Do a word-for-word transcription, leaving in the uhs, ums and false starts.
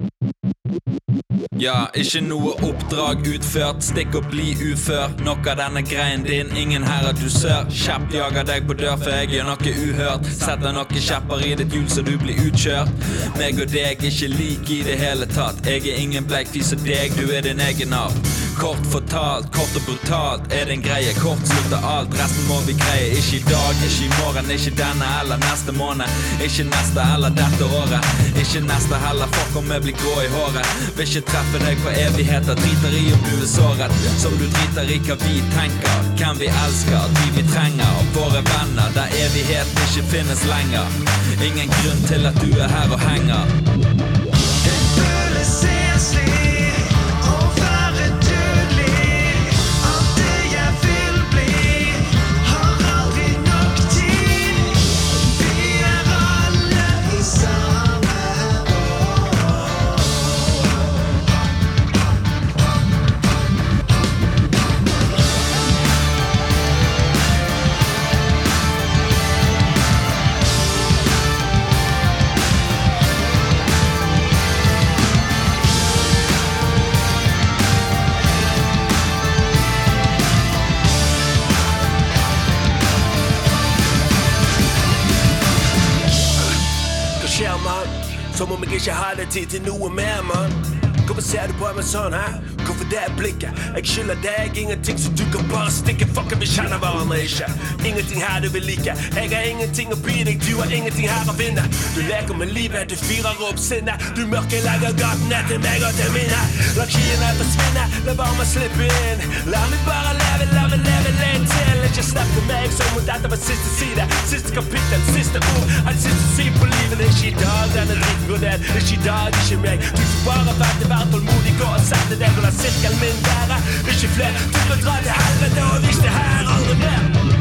Ja, ikke noe oppdrag utført, stikk og bli ufør. Nok av denne greien din, ingen her er dusør. Kjapt jager deg på dør, for jeg gjør noe uhørt. Setter noe kjepper i ditt hjul så du blir utkjørt. Meg og deg ikke lik i det hele tatt. Jeg er ingen bleikfis og deg, du er din egen art. Kort fortalt, kort og brutalt er din greie. Kort slutter alt, resten må vi greie. Ikke i dag, ikke i morgen, ikke denne eller neste måned. Ikke neste eller dette året. Ikke neste heller, fuck om jeg blir grå i håret. Vil ikke treffe deg for evigheter, driter i om du er såret. Som du driter i hva vi tenker, hvem vi elsker, de vi trenger. Og våre venner, der evighet ikke finnes lenger. Ingen grunn til at du er her og henger. Det føles enslig å være dødelig. Alt det jeg vil bli har aldri nok tid. Vi er alle i samme båt. Hva skjer, mann? Som om jeg ikke hadde tid til noe mer, mann. Hvorfor ser du på meg sånn, hæ? Hvorfor det blikket? Jeg skylder deg ingenting, så du kan bare stikke. Fuck, vi kjenner hverandre ikke. Ingenting her du vil like. Jeg har ingenting å by deg, du har ingenting her å vinne. Du leker med livet, du fyrer opp sinne. Du mørkelegger gaten ned til meg og til mine. La kiene forsvinne, la bare meg slippe inn. La meg bare leve, la meg leve litt til. Ikke slipp på meg som om dette var siste side. Siste kapittel, siste ord, alt siste si på livet. Ikke i dag, denne dritten går ned. Ikke i dag, ikke meg. Du får bare vente, vær tålmodig, gå og sette deg. Og la sirkelen min være, ikke flere. Du kan dra til helvete og vis det her aldri mer.